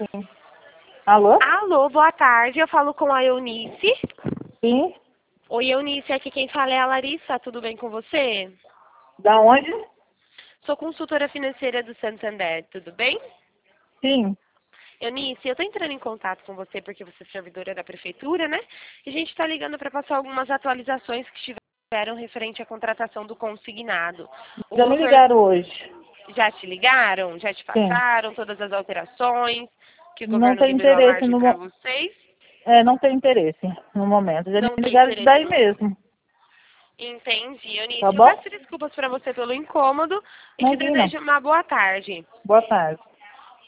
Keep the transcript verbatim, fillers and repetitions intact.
Sim. Alô? Alô, boa tarde. Eu falo com a Eunice. Sim. Oi, Eunice. Aqui quem fala é a Larissa. Tudo bem com você? Da onde? Sou consultora financeira do Santander. Tudo bem? Sim. Eunice, eu tô entrando em contato com você porque você é servidora da prefeitura, né? E a gente tá ligando para passar algumas atualizações que tiveram referente à contratação do consignado. O Já me doutor ligaram hoje. já te ligaram? Já te Sim. passaram todas as alterações que o Não governo tem liberou a interesse margem no para mo- vocês? é, não tem interesse no momento. Já me Não tem ligaram interesse daí no momento. mesmo. Entendi, Tá Eunice. Eu bom? peço desculpas para você pelo incômodo e te Imagina. desejo uma boa tarde. Boa tarde.